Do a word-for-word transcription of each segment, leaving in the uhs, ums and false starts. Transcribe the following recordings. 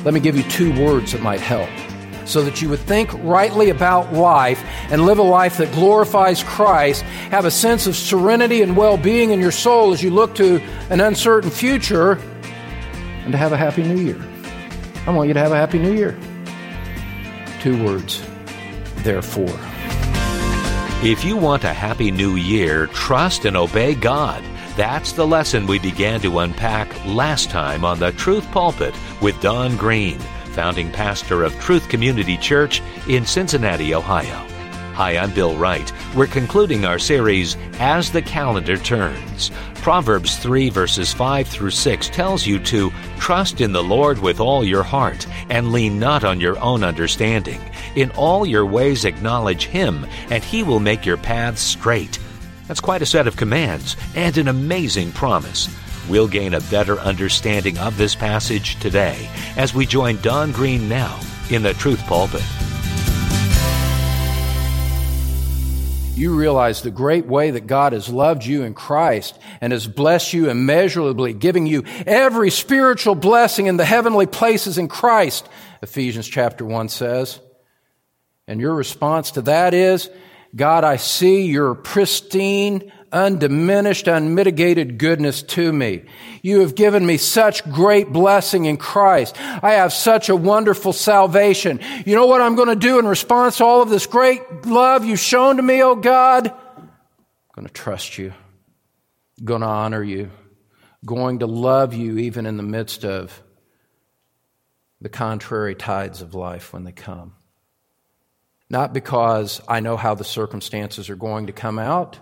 Let me give you two words that might help so that you would think rightly about life and live a life that glorifies Christ, have a sense of serenity and well-being in your soul as you look to an uncertain future, and to have a happy new year. I want you to have a happy new year. Two words, therefore. If you want a happy new year, trust and obey God. That's the lesson we began to unpack last time on the Truth Pulpit with Don Green, founding pastor of Truth Community Church in Cincinnati, Ohio. Hi, I'm Bill Wright. We're concluding our series, As the Calendar Turns. Proverbs three verses five through six tells you to trust in the Lord with all your heart and lean not on your own understanding. In all your ways acknowledge Him, and He will make your paths straight. That's quite a set of commands and an amazing promise. We'll gain a better understanding of this passage today as we join Don Green now in the Truth Pulpit. You realize the great way that God has loved you in Christ and has blessed you immeasurably, giving you every spiritual blessing in the heavenly places in Christ, Ephesians chapter one says. And your response to that is, God, I see your pristine, undiminished, unmitigated goodness to me. You have given me such great blessing in Christ. I have such a wonderful salvation. You know what I'm going to do in response to all of this great love you've shown to me, oh God? I'm going to trust you. I'm going to honor you. I'm going to love you even in the midst of the contrary tides of life when they come. Not because I know how the circumstances are going to come out,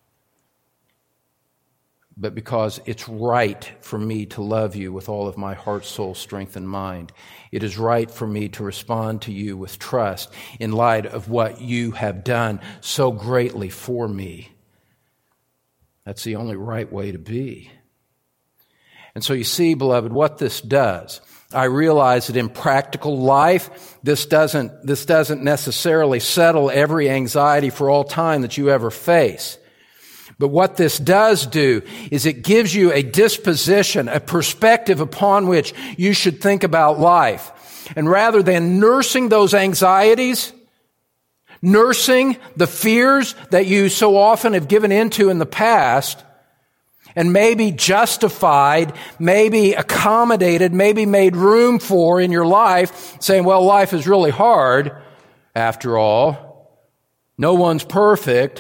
but because it's right for me to love you with all of my heart, soul, strength, and mind. It is right for me to respond to you with trust in light of what you have done so greatly for me. That's the only right way to be. And so you see, beloved, what this does. I realize that in practical life, this doesn't, this doesn't necessarily settle every anxiety for all time that you ever face. But what this does do is it gives you a disposition, a perspective upon which you should think about life. And rather than nursing those anxieties, nursing the fears that you so often have given into in the past, and maybe justified, maybe accommodated, maybe made room for in your life, saying, well, life is really hard, after all. No one's perfect.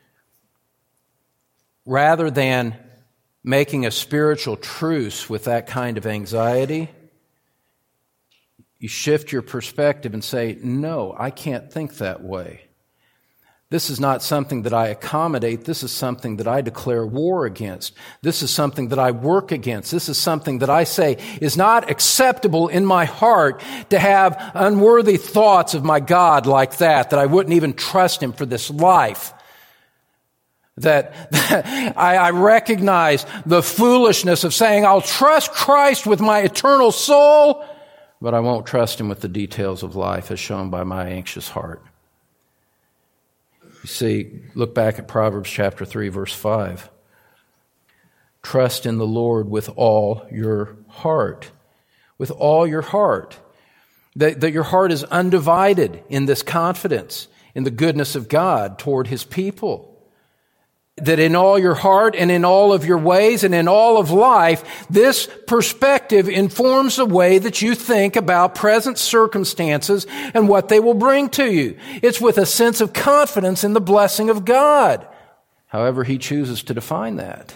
Rather than making a spiritual truce with that kind of anxiety, you shift your perspective and say, no, I can't think that way. This is not something that I accommodate. This is something that I declare war against. This is something that I work against. This is something that I say is not acceptable in my heart to have unworthy thoughts of my God like that, that I wouldn't even trust Him for this life. That, that I, I recognize the foolishness of saying, I'll trust Christ with my eternal soul, but I won't trust Him with the details of life as shown by my anxious heart. You see, look back at Proverbs chapter three, verse five. Trust in the Lord with all your heart. With all your heart. That, that your heart is undivided in this confidence in the goodness of God toward His people. That in all your heart and in all of your ways and in all of life, this perspective informs the way that you think about present circumstances and what they will bring to you. It's with a sense of confidence in the blessing of God, however He chooses to define that.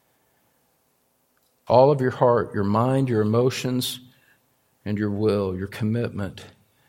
All of your heart, your mind, your emotions, and your will, your commitment.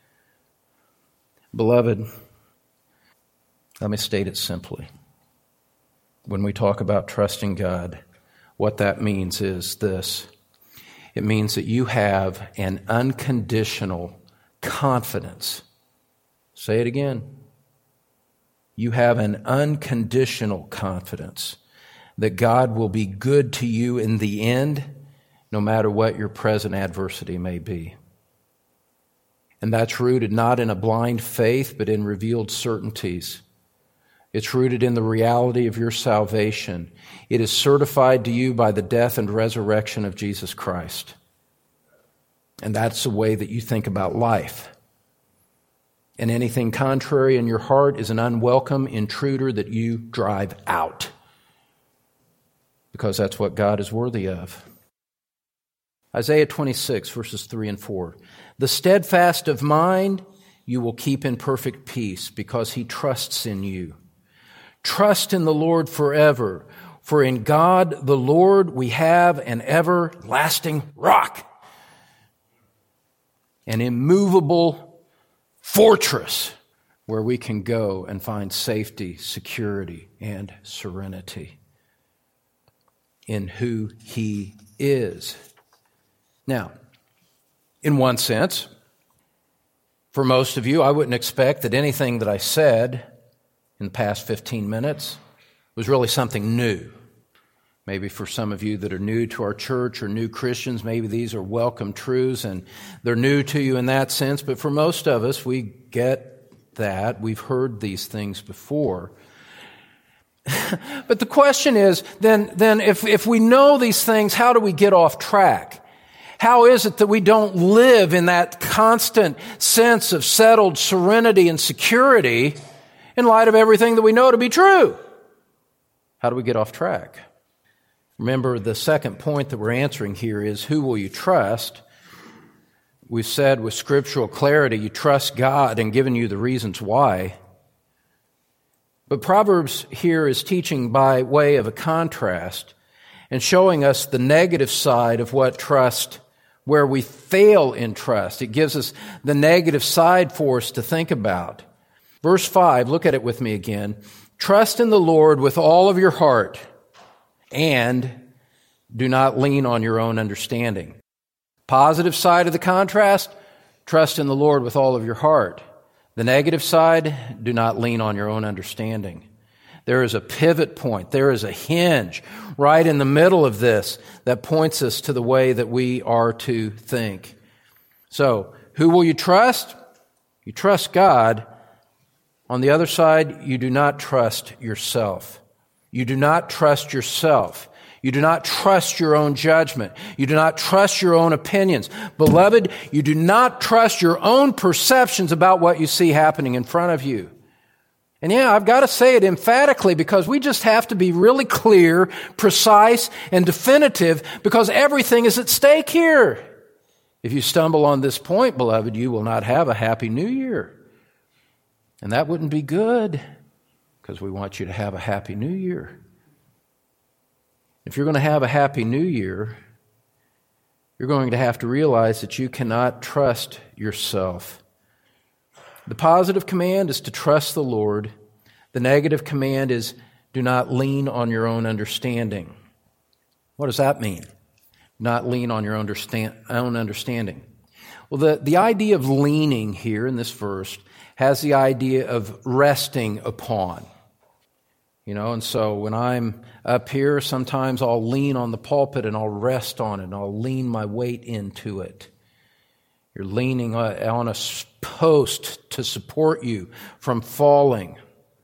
Beloved, let me state it simply. When we talk about trusting God, what that means is this. It means that you have an unconditional confidence. Say it again. You have an unconditional confidence that God will be good to you in the end, no matter what your present adversity may be. And that's rooted not in a blind faith, but in revealed certainties. It's rooted in the reality of your salvation. It is certified to you by the death and resurrection of Jesus Christ. And that's the way that you think about life. And anything contrary in your heart is an unwelcome intruder that you drive out. Because that's what God is worthy of. Isaiah twenty-six, verses three and four. The steadfast of mind you will keep in perfect peace, because he trusts in you. Trust in the Lord forever, for in God the Lord we have an everlasting rock, an immovable fortress where we can go and find safety, security, and serenity in who he is. Now, in one sense, for most of you, I wouldn't expect that anything that I said in the past fifteen minutes was really something new. Maybe for some of you that are new to our church or new Christians, maybe these are welcome truths and they're new to you in that sense. But for most of us, we get that. We've heard these things before. But the question is, then, then if, if we know these things, how do we get off track? How is it that we don't live in that constant sense of settled serenity and security in light of everything that we know to be true? How do we get off track? Remember, the second point that we're answering here is, who will you trust? We've said with scriptural clarity, you trust God and given you the reasons why. But Proverbs here is teaching by way of a contrast and showing us the negative side of what trust, where we fail in trust. It gives us the negative side for us to think about. Verse five, look at it with me again. Trust in the Lord with all of your heart and do not lean on your own understanding. Positive side of the contrast, trust in the Lord with all of your heart. The negative side, do not lean on your own understanding. There is a pivot point. There is a hinge right in the middle of this that points us to the way that we are to think. So, who will you trust? You trust God. On the other side, you do not trust yourself. You do not trust yourself. You do not trust your own judgment. You do not trust your own opinions. Beloved, you do not trust your own perceptions about what you see happening in front of you. And yeah, I've got to say it emphatically because we just have to be really clear, precise, and definitive because everything is at stake here. If you stumble on this point, beloved, you will not have a happy new year. And that wouldn't be good because we want you to have a happy new year. If you're going to have a happy new year, you're going to have to realize that you cannot trust yourself. The positive command is to trust the Lord. The negative command is do not lean on your own understanding. What does that mean? Not lean on your understand, own understanding. Well, the, the idea of leaning here in this verse has the idea of resting upon. You know, and so when I'm up here, sometimes I'll lean on the pulpit and I'll rest on it and I'll lean my weight into it. You're leaning on a post to support you from falling.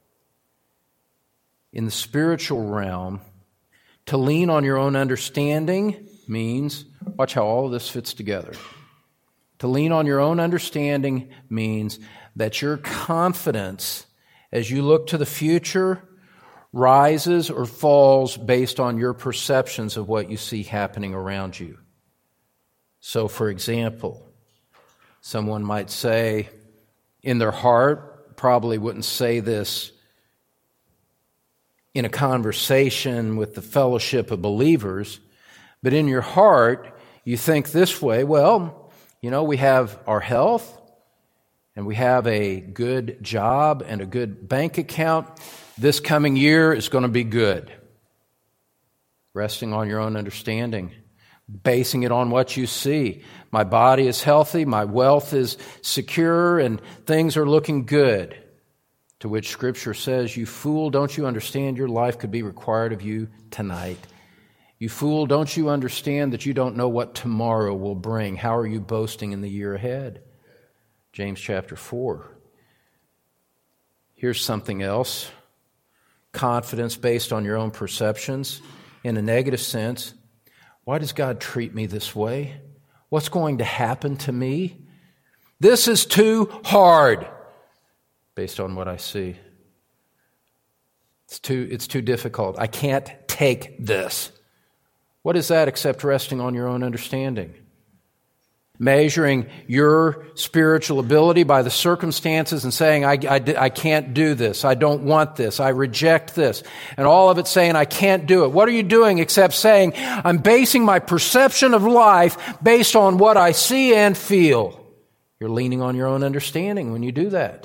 In the spiritual realm, to lean on your own understanding means, watch how all of this fits together. To lean on your own understanding means that your confidence as you look to the future rises or falls based on your perceptions of what you see happening around you. So, for example, someone might say in their heart, probably wouldn't say this in a conversation with the fellowship of believers, but in your heart, you think this way, well, you know, we have our health, and we have a good job and a good bank account. This coming year is going to be good. Resting on your own understanding, basing it on what you see. My body is healthy, my wealth is secure, and things are looking good. To which Scripture says, you fool, don't you understand your life could be required of you tonight? You fool, don't you understand that you don't know what tomorrow will bring? How are you boasting in the year ahead? James chapter four. Here's something else. Confidence based on your own perceptions. In a negative sense, why does God treat me this way? What's going to happen to me? This is too hard based on what I see. It's too, it's too difficult. I can't take this. What is that except resting on your own understanding? Measuring your spiritual ability by the circumstances and saying, I, I, I can't do this. I don't want this. I reject this. And all of it saying, I can't do it. What are you doing except saying, I'm basing my perception of life based on what I see and feel? You're leaning on your own understanding when you do that.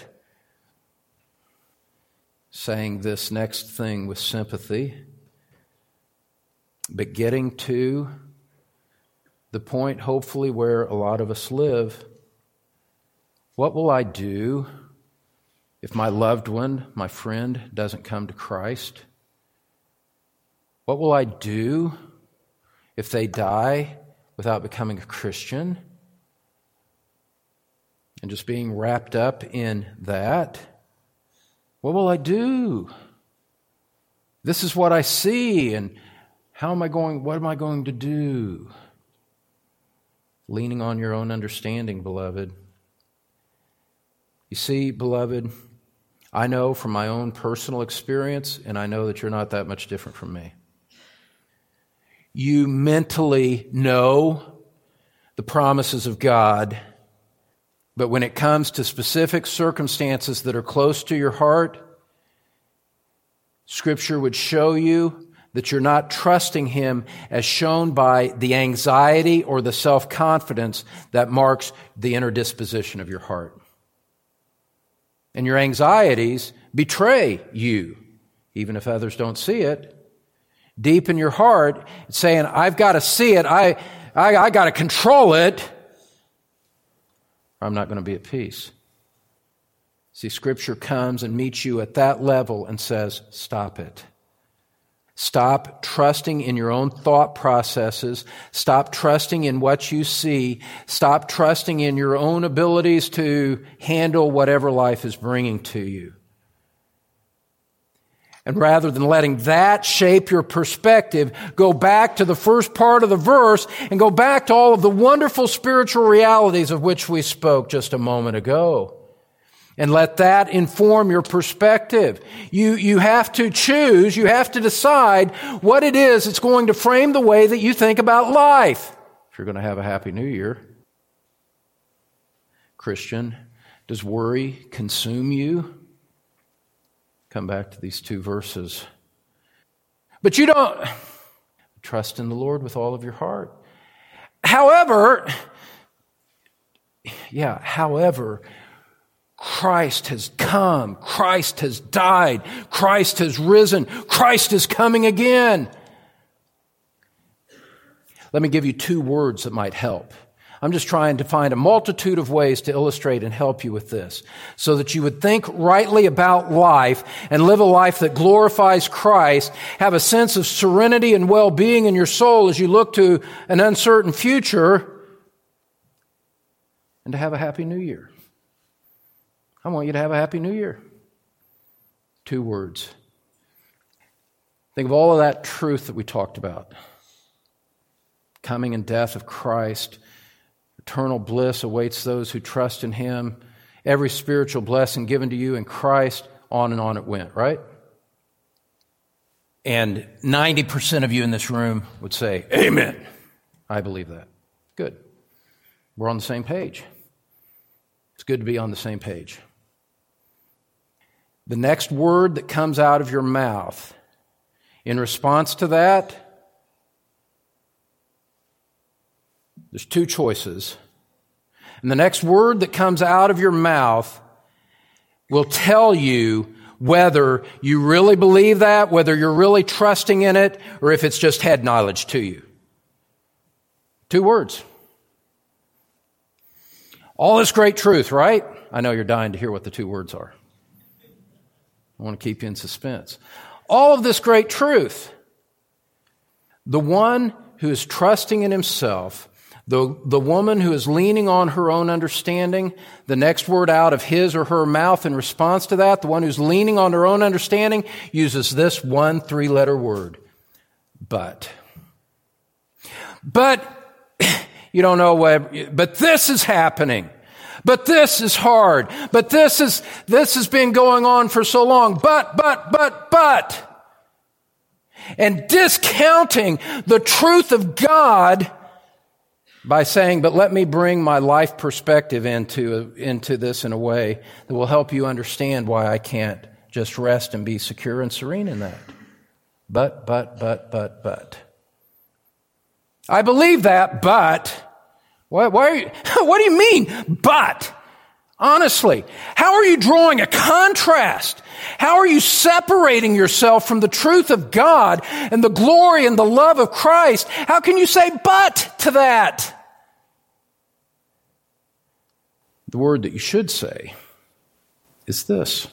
Saying this next thing with sympathy, but getting to the point, hopefully, where a lot of us live. What will I do if my loved one, my friend, doesn't come to Christ? What will I do if they die without becoming a Christian? And just being wrapped up in that. What will I do? This is what I see, and how am I going, what am I going to do? Leaning on your own understanding, beloved. You see, beloved, I know from my own personal experience, and I know that you're not that much different from me. You mentally know the promises of God, but when it comes to specific circumstances that are close to your heart, Scripture would show you that you're not trusting Him as shown by the anxiety or the self-confidence that marks the inner disposition of your heart. And your anxieties betray you, even if others don't see it. Deep in your heart, it's saying, I've got to see it, I, I, I got to control it, or I'm not going to be at peace. See, Scripture comes and meets you at that level and says, stop it. Stop trusting in your own thought processes. Stop trusting in what you see. Stop trusting in your own abilities to handle whatever life is bringing to you. And rather than letting that shape your perspective, go back to the first part of the verse and go back to all of the wonderful spiritual realities of which we spoke just a moment ago. And let that inform your perspective. You, you have to choose, you have to decide what it is that's going to frame the way that you think about life. If you're going to have a happy new year. Christian, does worry consume you? Come back to these two verses. But you don't trust in the Lord with all of your heart. However, yeah, however, Christ has come. Christ has died. Christ has risen. Christ is coming again. Let me give you two words that might help. I'm just trying to find a multitude of ways to illustrate and help you with this, so that you would think rightly about life and live a life that glorifies Christ, have a sense of serenity and well-being in your soul as you look to an uncertain future, and to have a happy new year. I want you to have a happy new year. Two words. Think of all of that truth that we talked about. Coming and death of Christ. Eternal bliss awaits those who trust in Him. Every spiritual blessing given to you in Christ. On and on it went, right? And ninety percent of you in this room would say, amen. I believe that. Good. We're on the same page. It's good to be on the same page. The next word that comes out of your mouth in response to that, there's two choices. And the next word that comes out of your mouth will tell you whether you really believe that, whether you're really trusting in it, or if it's just head knowledge to you. Two words. All this great truth, right? I know you're dying to hear what the two words are. I want to keep you in suspense. All of this great truth. The one who is trusting in himself, the, the woman who is leaning on her own understanding, the next word out of his or her mouth in response to that, the one who's leaning on her own understanding, uses this one three-letter word. But. But, You don't know what, but this is happening. But this is hard. But this is, this has been going on for so long. But, but, but, but. And discounting the truth of God by saying, but let me bring my life perspective into, into this in a way that will help you understand why I can't just rest and be secure and serene in that. But, but, but, but, but. I believe that, but. Why, why are you, what do you mean, but? Honestly, how are you drawing a contrast? How are you separating yourself from the truth of God and the glory and the love of Christ? How can you say but to that? The word that you should say is this.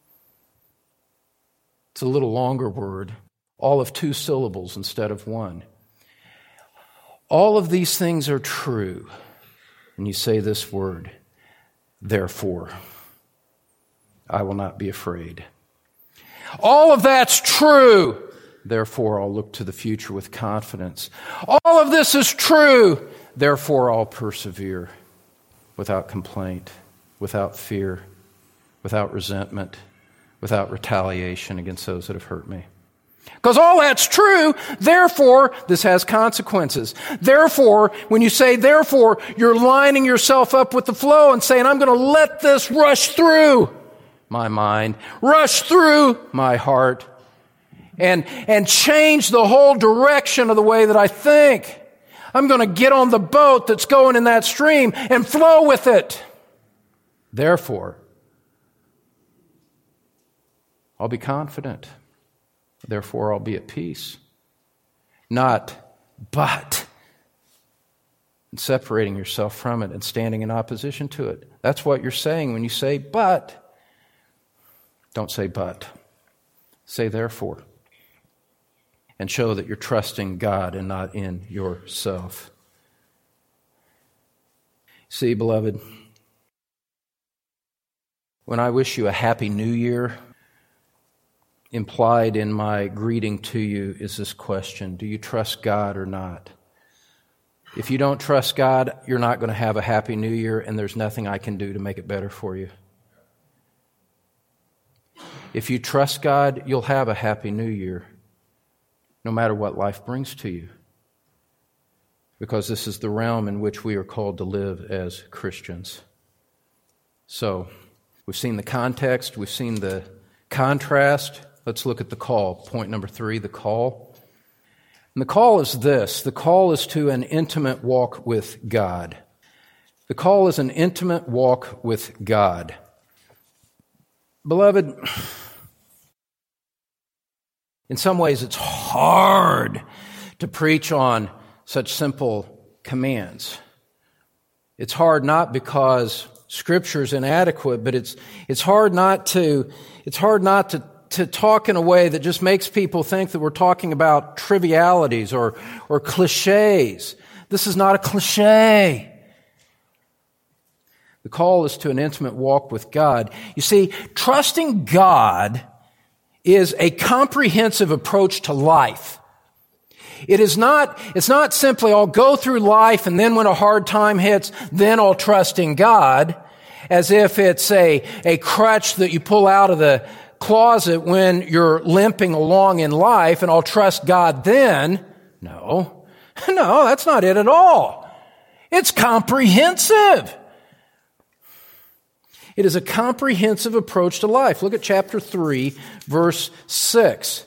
It's a little longer word, all of two syllables instead of one. All of these things are true. And you say this word, therefore, I will not be afraid. All of that's true. Therefore, I'll look to the future with confidence. All of this is true. Therefore, I'll persevere without complaint, without fear, without resentment, without retaliation against those that have hurt me. Because all that's true, therefore, this has consequences. Therefore, when you say therefore, you're lining yourself up with the flow and saying, I'm going to let this rush through my mind, rush through my heart, and, and change the whole direction of the way that I think. I'm going to get on the boat that's going in that stream and flow with it. Therefore, I'll be confident. Therefore, I'll be at peace. Not, but. And separating yourself from it and standing in opposition to it. That's what you're saying when you say, but. Don't say, but. Say, therefore. And show that you're trusting God and not in yourself. See, beloved, when I wish you a happy new year, implied in my greeting to you is this question: do you trust God or not? If you don't trust God, you're not going to have a happy new year, and there's nothing I can do to make it better for you. If you trust God, you'll have a happy new year, no matter what life brings to you. Because this is the realm in which we are called to live as Christians. So, we've seen the context, we've seen the contrast. Let's look at the call. Point number three, the call. And the call is this. The call is to an intimate walk with God. The call is an intimate walk with God. Beloved, in some ways it's hard to preach on such simple commands. It's hard not because Scripture is inadequate, but it's it's hard not to it's hard not to to talk in a way that just makes people think that we're talking about trivialities or or cliches. This is not a cliche. The call is to an intimate walk with God. You see, trusting God is a comprehensive approach to life. It is not, it's not simply I'll go through life and then when a hard time hits, then I'll trust in God, as if it's a, a crutch that you pull out of the closet when you're limping along in life and I'll trust God then. No, no, that's not it at all. It's comprehensive. It is a comprehensive approach to life. Look at chapter three, verse six.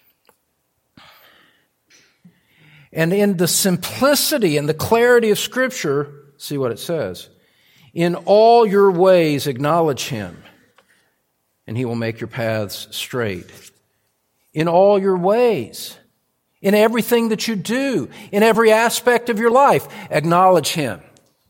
And in the simplicity and the clarity of Scripture, see what it says. In all your ways acknowledge Him, and He will make your paths straight. In all your ways, in everything that you do, in every aspect of your life, acknowledge Him.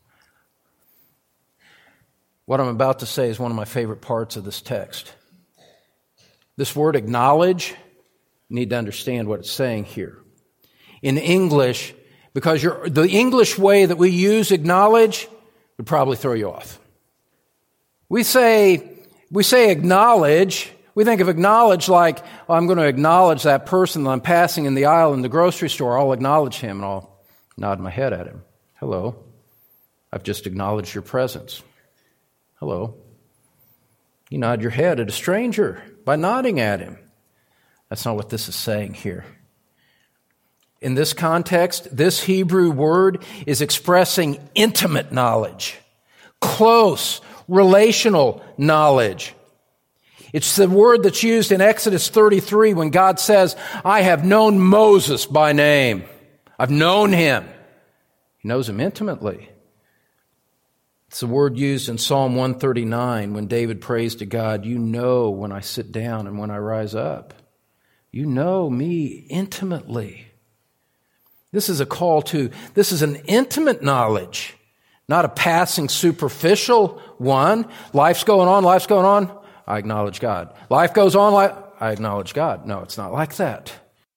What I'm about to say is one of my favorite parts of this text. This word acknowledge, you need to understand what it's saying here. In English, because you're, the English way that we use acknowledge would probably throw you off. We say, we say acknowledge, we think of acknowledge like, oh, I'm going to acknowledge that person that I'm passing in the aisle in the grocery store. I'll acknowledge him and I'll nod my head at him. Hello. I've just acknowledged your presence. Hello. You nod your head at a stranger by nodding at him. That's not what this is saying here. In this context, this Hebrew word is expressing intimate knowledge, close, relational knowledge. It's the word that's used in Exodus thirty-three when God says, I have known Moses by name. I've known him. He knows him intimately. It's the word used in Psalm one thirty-nine when David prays to God, you know when I sit down and when I rise up. You know me intimately. This is a call to, this is an intimate knowledge, not a passing superficial one. Life's going on, life's going on, I acknowledge God. Life goes on, life, I acknowledge God. No, it's not like that.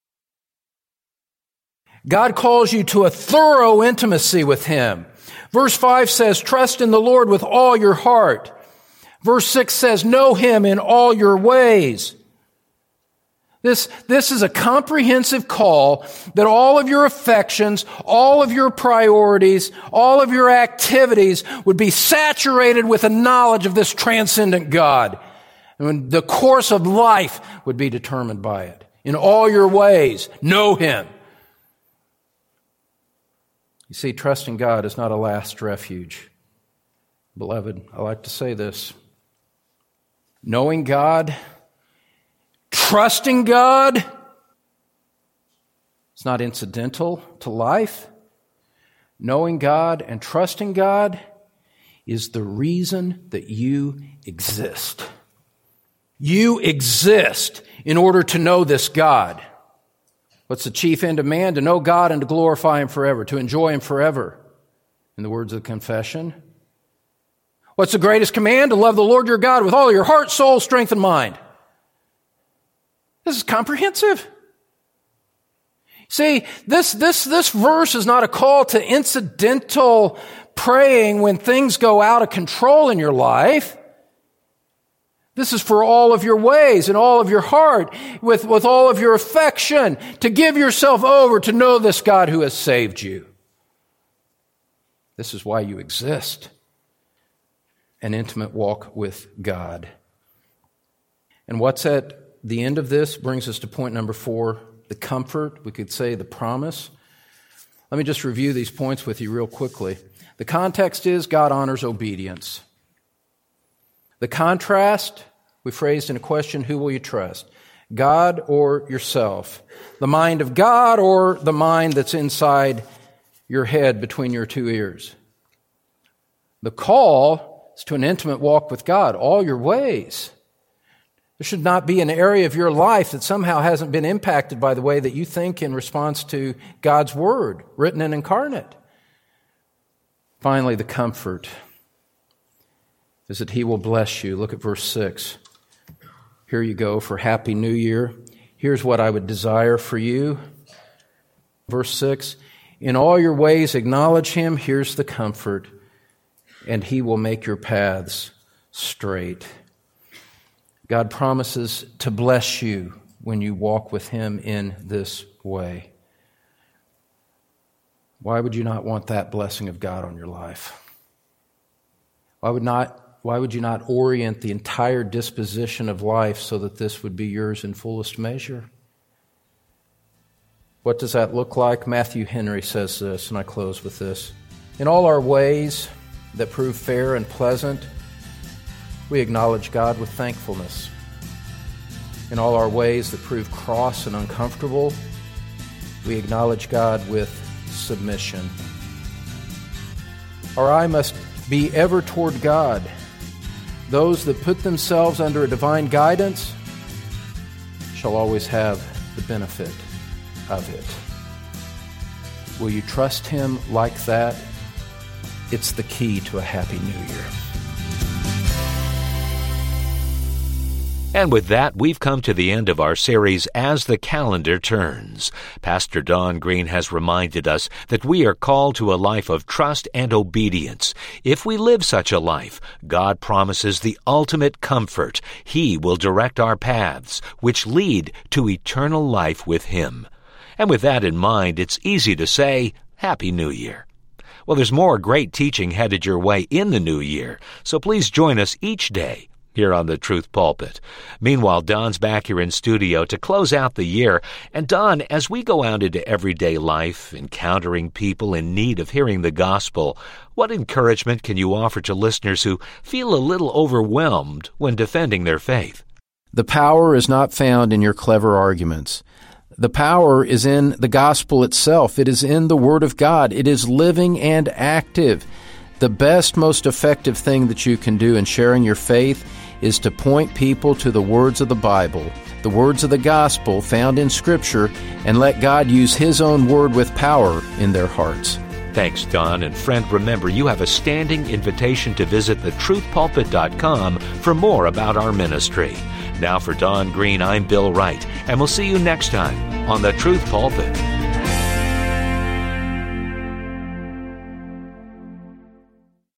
God calls you to a thorough intimacy with Him. Verse five says, trust in the Lord with all your heart. Verse six says, know Him in all your ways. This, this is a comprehensive call that all of your affections, all of your priorities, all of your activities would be saturated with a knowledge of this transcendent God. And the course of life would be determined by it. In all your ways, know Him. You see, trusting God is not a last refuge. Beloved, I like to say this. Knowing God, trusting God, it's not incidental to life. Knowing God and trusting God is the reason that you exist. You exist in order to know this God. What's the chief end of man? To know God and to glorify Him forever, to enjoy Him forever. In the words of the confession. What's the greatest command? To love the Lord your God with all your heart, soul, strength, and mind. This is comprehensive. See, this, this, this verse is not a call to incidental praying when things go out of control in your life. This is for all of your ways and all of your heart, with, with all of your affection, to give yourself over to know this God who has saved you. This is why you exist. An intimate walk with God. And what's at the end of this brings us to point number four, the comfort, we could say the promise. Let me just review these points with you real quickly. The context is God honors obedience. The contrast, we phrased in a question, who will you trust? God or yourself? The mind of God or the mind that's inside your head between your two ears? The call is to an intimate walk with God, all your ways. There should not be an area of your life that somehow hasn't been impacted by the way that you think in response to God's Word, written and incarnate. Finally, the comfort is that He will bless you. Look at verse six. Here you go for Happy New Year. Here's what I would desire for you. Verse six, in all your ways acknowledge Him. Here's the comfort. And He will make your paths straight. God promises to bless you when you walk with Him in this way. Why would you not want that blessing of God on your life? Why would not, why would you not orient the entire disposition of life so that this would be yours in fullest measure? What does that look like? Matthew Henry says this, and I close with this. In all our ways that prove fair and pleasant, we acknowledge God with thankfulness. In all our ways that prove cross and uncomfortable, we acknowledge God with submission. Our eye must be ever toward God. Those that put themselves under a divine guidance shall always have the benefit of it. Will you trust Him like that? It's the key to a happy new year. And with that, we've come to the end of our series, As the Calendar Turns. Pastor Don Green has reminded us that we are called to a life of trust and obedience. If we live such a life, God promises the ultimate comfort. He will direct our paths, which lead to eternal life with Him. And with that in mind, it's easy to say, Happy New Year. Well, there's more great teaching headed your way in the new year, so please join us each day here on the Truth Pulpit. Meanwhile, Don's back here in studio to close out the year. And Don, as we go out into everyday life, encountering people in need of hearing the gospel, what encouragement can you offer to listeners who feel a little overwhelmed when defending their faith? The power is not found in your clever arguments. The power is in the gospel itself. It is in the Word of God. It is living and active. The best, most effective thing that you can do in sharing your faith is to point people to the words of the Bible, the words of the gospel found in Scripture, and let God use His own word with power in their hearts. Thanks, Don. And friend, remember, you have a standing invitation to visit the truth pulpit dot com for more about our ministry. Now for Don Green, I'm Bill Wright, and we'll see you next time on The Truth Pulpit.